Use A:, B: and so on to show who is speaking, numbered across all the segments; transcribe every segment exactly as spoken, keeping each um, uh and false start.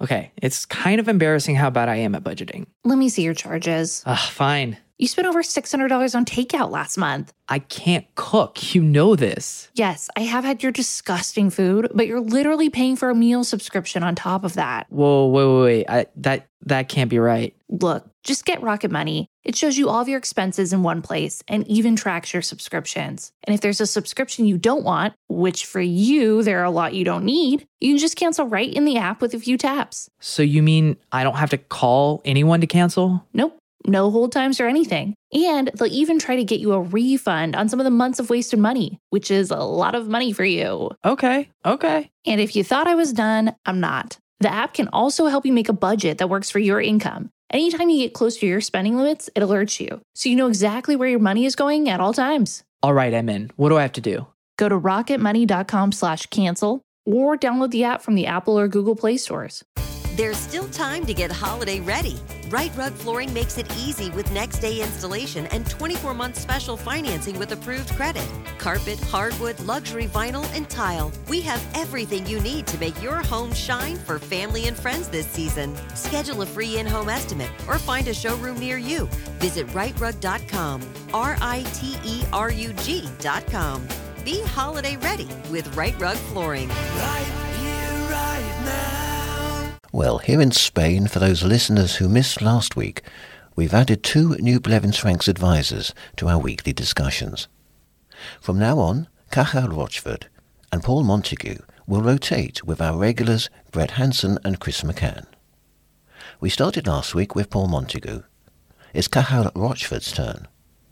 A: Okay, it's kind of embarrassing how bad I am at budgeting.
B: Let me see your charges.
A: Ugh, fine.
B: You spent over six hundred dollars on takeout last month.
A: I can't cook. You know this.
B: Yes, I have had your disgusting food, but you're literally paying for a meal subscription on top of that.
A: Whoa, wait, wait, wait. I, that, that can't be right.
B: Look, just get Rocket Money. It shows you all of your expenses in one place and even tracks your subscriptions. And if there's a subscription you don't want, which for you, there are a lot you don't need, you can just cancel right in the app with a few taps.
A: So you mean I don't have to call anyone to cancel?
B: Nope. No hold times or anything. And they'll even try to get you a refund on some of the months of wasted money, which is a lot of money for you.
A: Okay, okay.
B: And if you thought I was done, I'm not. The app can also help you make a budget that works for your income. Anytime you get close to your spending limits, it alerts you, so you know exactly where your money is going at all times.
A: All right, I'm in. What do I have to do?
B: Go to rocketmoney.com slash cancel or download the app from the Apple or Google Play stores.
C: There's still time to get holiday ready. Right Rug Flooring makes it easy with next day installation and twenty-four month special financing with approved credit. Carpet, hardwood, luxury vinyl, and tile. We have everything you need to make your home shine for family and friends this season. Schedule a free in-home estimate or find a showroom near you. Visit right rug dot com, R I T E R U G dot com. Be holiday ready with Right Rug Flooring.
D: Right here, right now.
E: Well, here in Spain, for those listeners who missed last week, we've added two new Blevins Franks advisors to our weekly discussions. From now on, Cathal Rochford and Paul Montague will rotate with our regulars Brett Hanson and Chris McCann. We started last week with Paul Montague. It's Cathal Rochford's turn.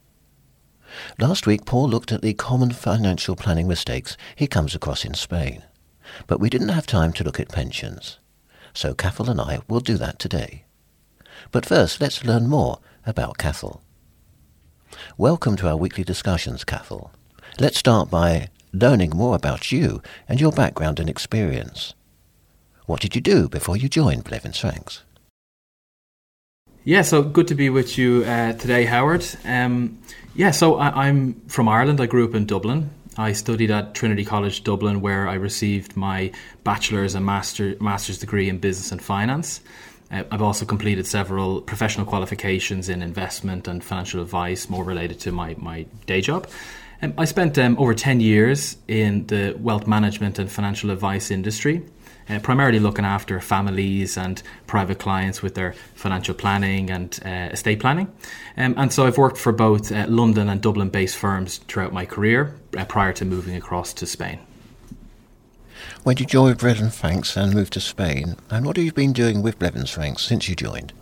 E: Last week, Paul looked at the common financial planning mistakes he comes across in Spain, but we didn't have time to look at pensions. So Cathal and I will do that today. But first, let's learn more about Cathal. Welcome to our weekly discussions, Cathal. Let's start by learning more about you and your background and experience. What did you do before you joined Blevins Franks?
F: Yeah, so good to be with you uh, today, Howard. Um, yeah, so I, I'm from Ireland. I grew up in Dublin. I studied at Trinity College Dublin, where I received my bachelor's and master, master's degree in business and finance. Uh, I've also completed several professional qualifications in investment and financial advice, more related to my, my day job. Um, I spent um, over ten years in the wealth management and financial advice industry, uh, primarily looking after families and private clients with their financial planning and uh, estate planning. Um, and so I've worked for both uh, London and Dublin-based firms throughout my career uh, prior to moving across to Spain.
E: When did you join Blevins Franks and move to Spain? And what have you been doing with Blevins Franks since you joined?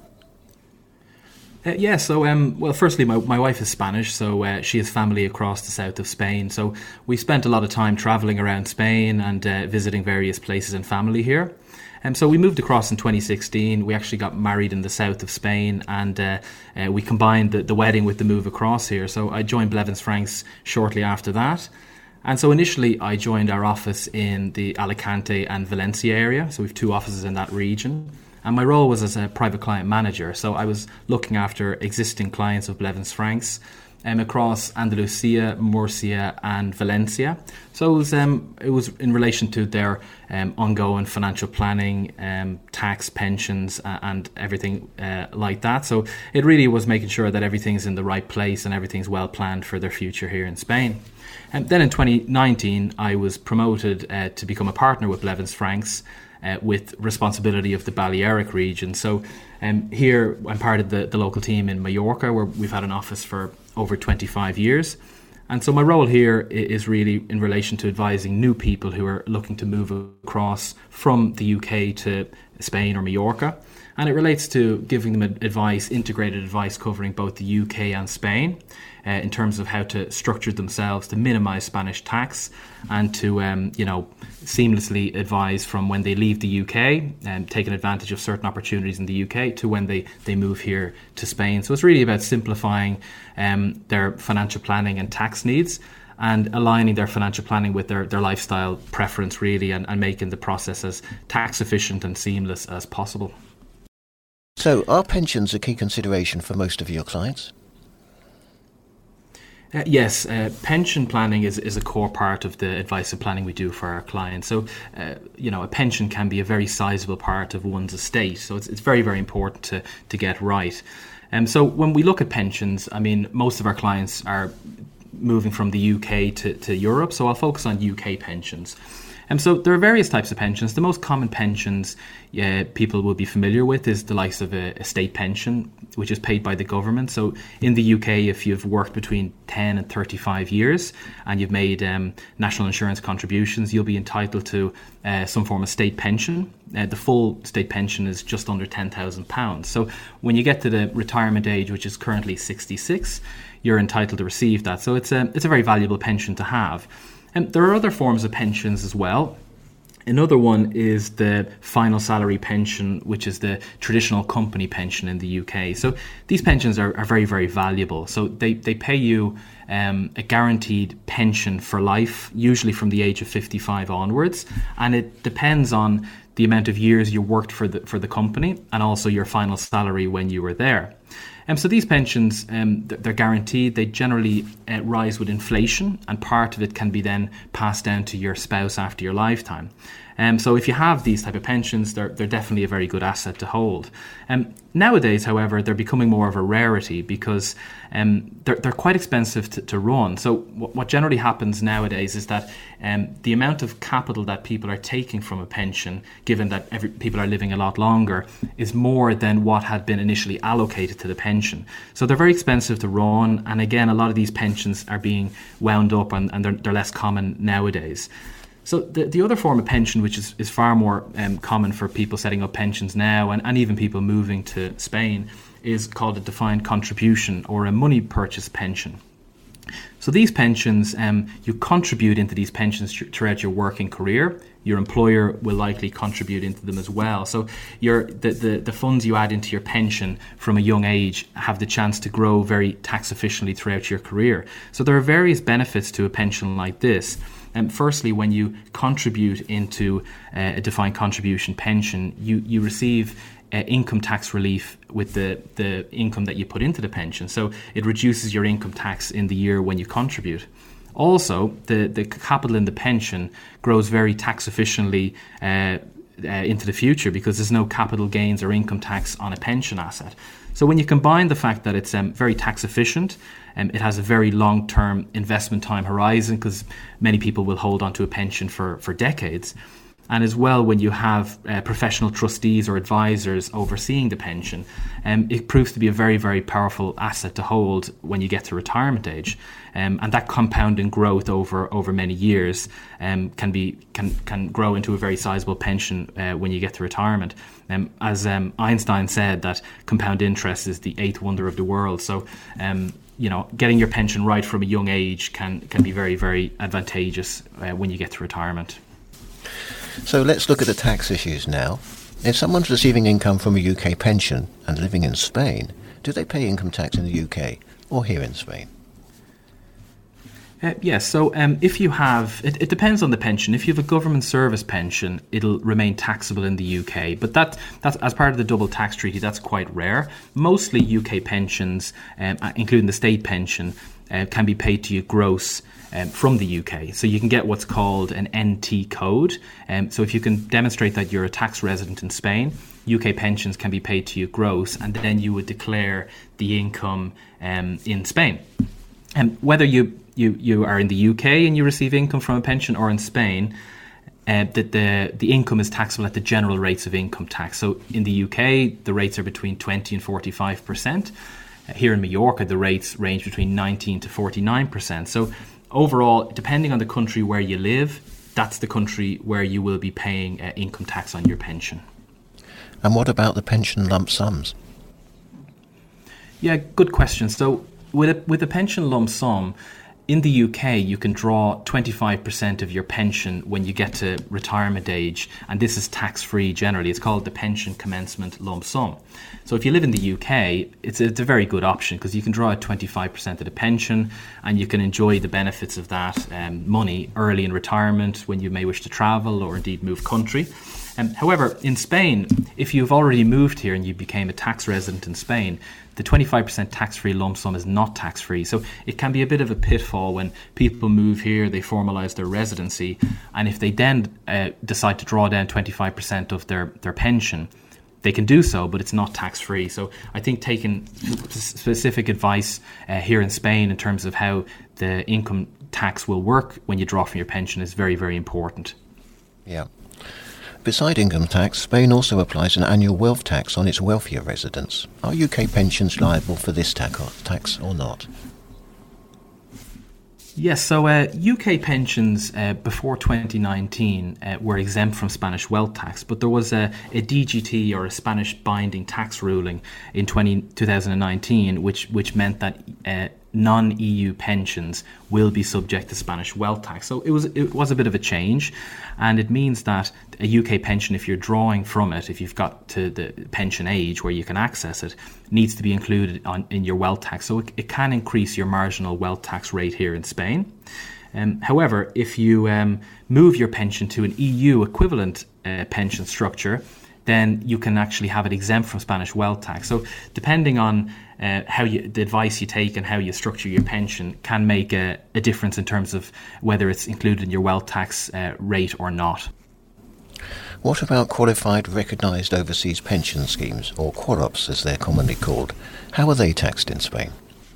F: Uh, yeah, so, um, well, firstly, my, my wife is Spanish, so uh, she has family across the south of Spain. So we spent a lot of time travelling around Spain and uh, visiting various places and family here. Um, so we moved across in twenty sixteen. We actually got married in the south of Spain, and uh, uh, we combined the, the wedding with the move across here. So I joined Blevins Franks shortly after that. And so initially I joined our office in the Alicante and Valencia area. So we have two offices in that region. And my role was as a private client manager. So I was looking after existing clients of Blevins Franks um, across Andalusia, Murcia and Valencia. So it was, um, it was in relation to their um, ongoing financial planning, um, tax, pensions uh, and everything uh, like that. So it really was making sure that everything's in the right place and everything's well planned for their future here in Spain. And then in twenty nineteen, I was promoted uh, to become a partner with Blevins Franks, Uh, with responsibility of the Balearic region. So um, here I'm part of the, the local team in Mallorca, where we've had an office for over twenty-five years. And so my role here is really in relation to advising new people who are looking to move across from the U K to Spain or Mallorca. And it relates to giving them advice, integrated advice covering both the U K and Spain uh, in terms of how to structure themselves to minimize Spanish tax and to, um, you know, seamlessly advise from when they leave the U K and um, taking advantage of certain opportunities in the U K to when they, they move here to Spain. So it's really about simplifying um, their financial planning and tax needs and aligning their financial planning with their, their lifestyle preference, really, and, and making the process as tax efficient and seamless as possible.
E: So are pensions a key consideration for most of your clients?
F: Uh, yes, uh, pension planning is, is a core part of the advice and planning we do for our clients. So, uh, you know, a pension can be a very sizable part of one's estate. So it's, it's very, very important to, to get right. And um, so when we look at pensions, I mean, most of our clients are moving from the U K to, to Europe. So I'll focus on U K pensions. And um, so there are various types of pensions. The most common pensions uh, people will be familiar with is the likes of a, a state pension, which is paid by the government. So in the U K, if you've worked between ten and thirty-five years and you've made um, national insurance contributions, you'll be entitled to uh, some form of state pension. Uh, the full state pension is just under ten thousand pounds. So when you get to the retirement age, which is currently sixty-six, you're entitled to receive that. So it's a, it's a very valuable pension to have. And there are other forms of pensions as well. Another one is the final salary pension, which is the traditional company pension in the U K. So these pensions are, are very, very valuable. So they, they pay you um, a guaranteed pension for life, usually from the age of fifty-five onwards. And it depends on the amount of years you worked for the for the company and also your final salary when you were there. Um, so these pensions, um, they're guaranteed. They generally uh, rise with inflation, and part of it can be then passed down to your spouse after your lifetime. Um, so if you have these type of pensions, they're, they're definitely a very good asset to hold. Um, nowadays, however, they're becoming more of a rarity because um, they're, they're quite expensive to, to run. So w- what generally happens nowadays is that um, the amount of capital that people are taking from a pension, given that every, people are living a lot longer, is more than what had been initially allocated to the pension. So they're very expensive to run. And again, a lot of these pensions are being wound up and, and they're, they're less common nowadays. So the, the other form of pension, which is, is far more um, common for people setting up pensions now and, and even people moving to Spain, is called a defined contribution or a money purchase pension. So these pensions, um, you contribute into these pensions th- throughout your working career. Your employer will likely contribute into them as well. So your the, the, the funds you add into your pension from a young age have the chance to grow very tax efficiently throughout your career. So there are various benefits to a pension like this. Um, firstly, when you contribute into uh, a defined contribution pension, you, you receive uh, income tax relief with the, the income that you put into the pension. So it reduces your income tax in the year when you contribute. Also, the, the capital in the pension grows very tax efficiently uh, uh, into the future because there's no capital gains or income tax on a pension asset. So when you combine the fact that it's um, very tax efficient, um, it has a very long-term investment time horizon because many people will hold on to a pension for, for decades. And as well, when you have uh, professional trustees or advisors overseeing the pension, um, it proves to be a very, very powerful asset to hold when you get to retirement age. Um, and that compounding growth over, over many years um, can be can can grow into a very sizable pension uh, when you get to retirement. Um, as um, Einstein said, that compound interest is the eighth wonder of the world. So, um, you know, getting your pension right from a young age can can be very, very advantageous uh, when you get to retirement.
E: So let's look at the tax issues now. If someone's receiving income from a U K pension and living in Spain, do they pay income tax in the U K or here in Spain?
F: Uh, yes, so um, if you have, it, it depends on the pension. If you have a government service pension, it'll remain taxable in the U K. But that, that's as part of the double tax treaty, that's quite rare. Mostly U K pensions, um, including the state pension, uh, can be paid to you gross um, from the U K. So you can get what's called an N T code. Um, so if you can demonstrate that you're a tax resident in Spain, U K pensions can be paid to you gross, and then you would declare the income um, in Spain. And um, whether you You, you are in the U K and you receive income from a pension, or in Spain, uh, that the, the income is taxable at the general rates of income tax. So in the U K, the rates are between twenty and forty-five percent. Uh, here in Mallorca, the rates range between nineteen to forty-nine percent. So overall, depending on the country where you live, that's the country where you will be paying uh, income tax on your pension.
E: And what about the pension lump sums?
F: Yeah, good question. So with a, with a pension lump sum, in the U K, you can draw twenty-five percent of your pension when you get to retirement age, and this is tax-free generally. It's called the pension commencement lump sum. So if you live in the U K, it's a, it's a very good option because you can draw out twenty-five percent of the pension and you can enjoy the benefits of that um, money early in retirement when you may wish to travel or indeed move country. Um, however, in Spain, if you've already moved here and you became a tax resident in Spain, the twenty-five percent tax-free lump sum is not tax-free. So it can be a bit of a pitfall when people move here, they formalise their residency, and if they then uh, decide to draw down twenty-five percent of their, their pension, they can do so, but it's not tax-free. So I think taking specific advice uh, here in Spain in terms of how the income tax will work when you draw from your pension is very, very important.
E: Yeah. Beside income tax, Spain also applies an annual wealth tax on its wealthier residents. Are U K pensions liable for this tax or not?
F: Yes, so uh, U K pensions uh, before twenty nineteen uh, were exempt from Spanish wealth tax, but there was a, a D G T, or a Spanish binding tax ruling in twenty, twenty nineteen, which which meant that uh, non-E U pensions will be subject to Spanish wealth tax. So it was it was a bit of a change, and it means that a U K pension, if you're drawing from it, if you've got to the pension age where you can access it, needs to be included on, in your wealth tax. So it, it can increase your marginal wealth tax rate here in Spain. Um, however, if you um, move your pension to an E U equivalent uh, pension structure, then you can actually have it exempt from Spanish wealth tax. So depending on uh, how you, the advice you take and how you structure your pension can make a, a difference in terms of whether it's included in your wealth tax uh, rate or not.
E: What about qualified recognised overseas pension schemes, or QUROPs as they're commonly called? How are they taxed in Spain?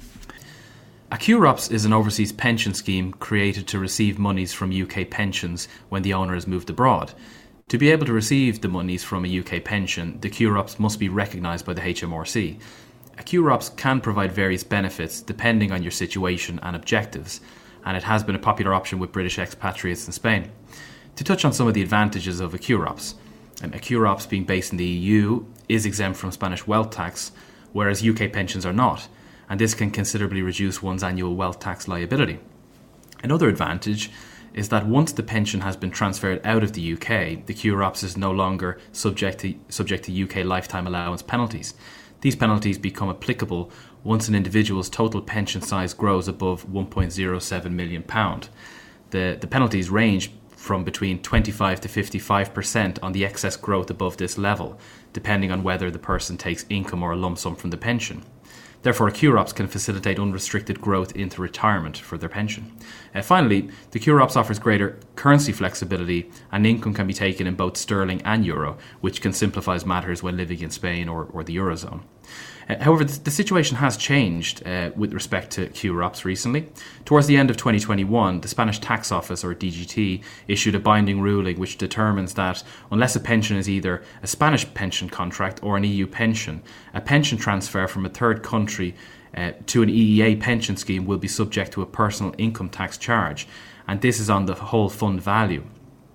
F: A QUROPS is an overseas pension scheme created to receive monies from U K pensions when the owner has moved abroad. To be able to receive the monies from a U K pension, the QUROPS must be recognised by the H M R C. A QUROPS can provide various benefits depending on your situation and objectives, and it has been a popular option with British expatriates in Spain. To touch on some of the advantages of a QUROPS, um, a QUROPS being based in the E U is exempt from Spanish wealth tax, whereas U K pensions are not, and this can considerably reduce one's annual wealth tax liability. Another advantage is that once the pension has been transferred out of the U K, the QUROPS is no longer subject to, subject to U K lifetime allowance penalties. These penalties become applicable once an individual's total pension size grows above one point zero seven million pounds. The, the penalties range from between twenty-five to fifty-five percent on the excess growth above this level, depending on whether the person takes income or a lump sum from the pension. Therefore, a QUROPS can facilitate unrestricted growth into retirement for their pension. Uh, finally, the QUROPS offers greater currency flexibility, and income can be taken in both sterling and euro, which can simplify matters when living in Spain or, or the Eurozone. Uh, however, the, the situation has changed uh, with respect to QUROPS recently. Towards the end of twenty twenty-one, the Spanish Tax Office, or D G T, issued a binding ruling which determines that unless a pension is either a Spanish pension contract or an E U pension, a pension transfer from a third country uh, to an E E A pension scheme will be subject to a personal income tax charge, and this is on the whole fund value.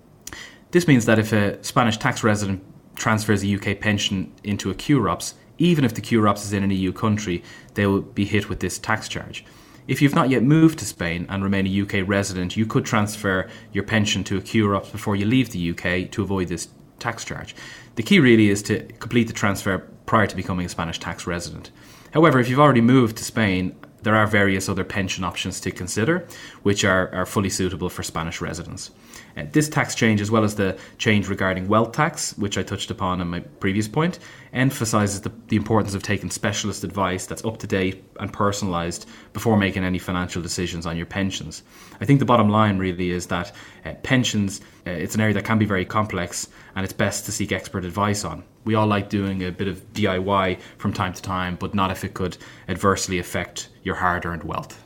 F: This means that if a Spanish tax resident transfers a U K pension into a QUROPS, even if the QUROPS is in an E U country, they will be hit with this tax charge. If you've not yet moved to Spain and remain a U K resident, you could transfer your pension to a QUROPS before you leave the U K to avoid this tax charge. The key really is to complete the transfer prior to becoming a Spanish tax resident. However, if you've already moved to Spain, there are various other pension options to consider, which are, are fully suitable for Spanish residents. Uh, this tax change, as well as the change regarding wealth tax, which I touched upon in my previous point, emphasises the, the importance of taking specialist advice that's up to date and personalised before making any financial decisions on your pensions. I think the bottom line really is that uh, pensions, uh, it's an area that can be very complex, and it's best to seek expert advice on. We all like doing a bit of D I Y from time to time, but not if it could adversely affect your hard-earned wealth.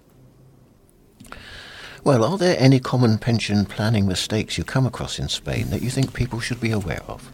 E: Well, are there any common pension planning mistakes you come across in Spain that you think people should be aware of?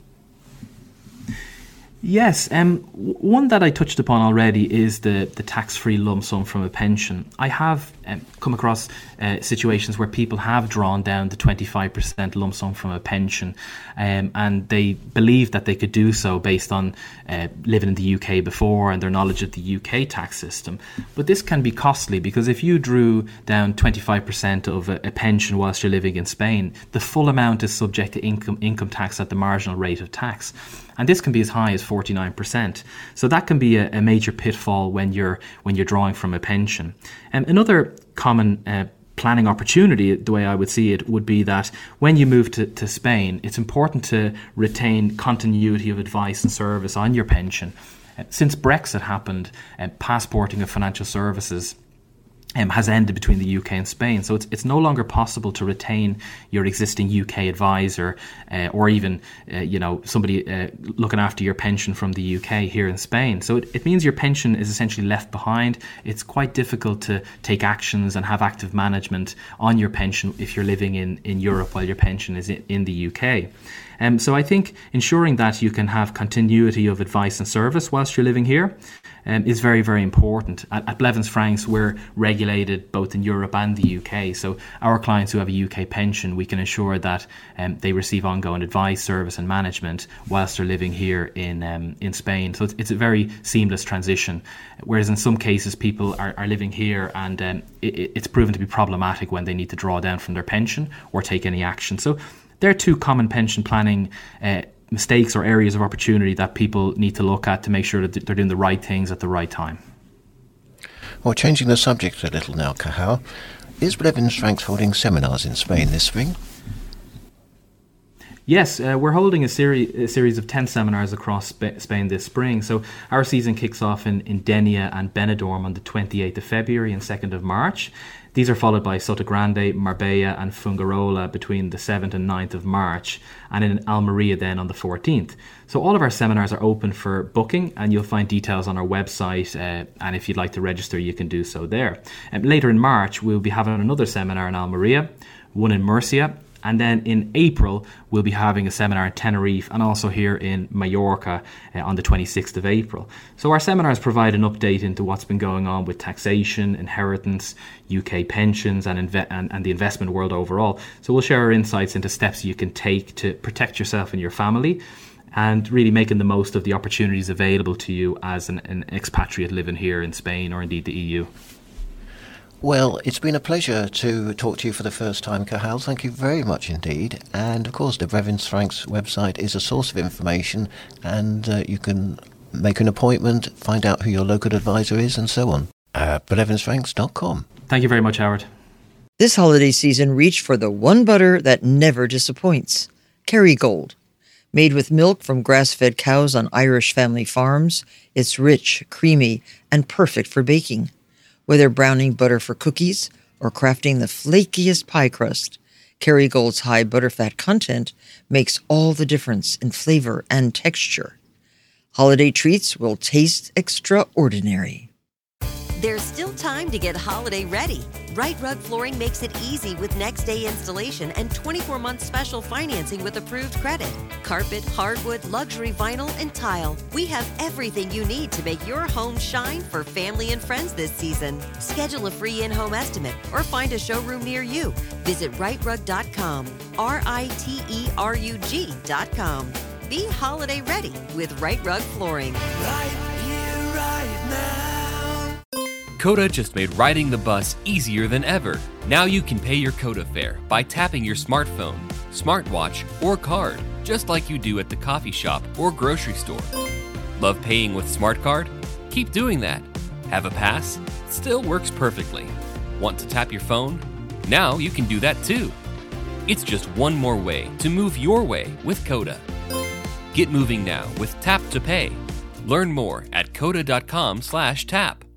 F: Yes, um, one that I touched upon already is the, the tax-free lump sum from a pension. I have um, come across uh, situations where people have drawn down the twenty-five percent lump sum from a pension, um, and they believe that they could do so based on uh, living in the U K before and their knowledge of the U K tax system. But this can be costly, because if you drew down twenty-five percent of a, a pension whilst you're living in Spain, the full amount is subject to income income tax at the marginal rate of tax. And this can be as high as forty-nine percent. So that can be a, a major pitfall when you're when you're drawing from a pension. Um, another common uh, planning opportunity, the way I would see it, would be that when you move to, to Spain, it's important to retain continuity of advice and service on your pension. Uh, since Brexit happened, uh, passporting of financial services Um, has ended between the U K and Spain. So it's it's no longer possible to retain your existing U K advisor uh, or even, uh, you know, somebody uh, looking after your pension from the U K here in Spain. So it, it means your pension is essentially left behind. It's quite difficult to take actions and have active management on your pension if you're living in, in Europe while your pension is in, in the U K. Um, so I think ensuring that you can have continuity of advice and service whilst you're living here um, is very, very important. At, at Blevins Franks, we're regulated both in Europe and the U K. So our clients who have a U K pension, we can ensure that um, they receive ongoing advice, service and management whilst they're living here in um, in Spain. So it's, it's a very seamless transition. Whereas in some cases, people are, are living here and um, it, it's proven to be problematic when they need to draw down from their pension or take any action. So there are two common pension planning uh, mistakes or areas of opportunity that people need to look at to make sure that they're doing the right things at the right time.
E: Well, changing the subject a little now, Cajal, is Blevins Franks holding seminars in Spain this spring?
F: Yes, uh, we're holding a, seri- a series of ten seminars across Sp- Spain this spring. So our season kicks off in, in Denia and Benidorm on the twenty-eighth of February and second of March. These are followed by Sotogrande, Marbella and Fungirola between the seventh and ninth of March, and in Almeria then on the fourteenth. So all of our seminars are open for booking, and you'll find details on our website, uh, and if you'd like to register you can do so there. Um, later in March we'll be having another seminar in Almeria, one in Murcia, and then in April, we'll be having a seminar in Tenerife and also here in Mallorca uh, on the twenty-sixth of April. So our seminars provide an update into what's been going on with taxation, inheritance, U K pensions and, inve- and, and the investment world overall. So we'll share our insights into steps you can take to protect yourself and your family and really making the most of the opportunities available to you as an, an expatriate living here in Spain or indeed the E U.
E: Well, it's been a pleasure to talk to you for the first time, Cajal. Thank you very much indeed. And of course, the Blevins Franks website is a source of information, and uh, you can make an appointment, find out who your local advisor is, and so on. Uh, blevins franks dot com.
F: Thank you very much, Howard.
G: This holiday season, reach for the one butter that never disappoints, Kerrygold. Made with milk from grass-fed cows on Irish family farms, it's rich, creamy, and perfect for baking. Whether browning butter for cookies or crafting the flakiest pie crust, Kerrygold's high butterfat content makes all the difference in flavor and texture. Holiday treats will taste extraordinary.
C: There's still time to get holiday ready. Right Rug Flooring makes it easy with next day installation and twenty-four month special financing with approved credit. Carpet, hardwood, luxury vinyl, and tile. We have everything you need to make your home shine for family and friends this season. Schedule a free in-home estimate or find a showroom near you. Visit right rug dot com, R I T E R U G dot com. Be holiday ready with Right Rug Flooring.
D: Right here, right now.
H: Coda just made riding the bus easier than ever. Now you can pay your Coda fare by tapping your smartphone, smartwatch, or card, just like you do at the coffee shop or grocery store. Love paying with SmartCard? Keep doing that. Have a pass? It still works perfectly. Want to tap your phone? Now you can do that too. It's just one more way to move your way with Coda. Get moving now with Tap to Pay. Learn more at coda dot com slash tap.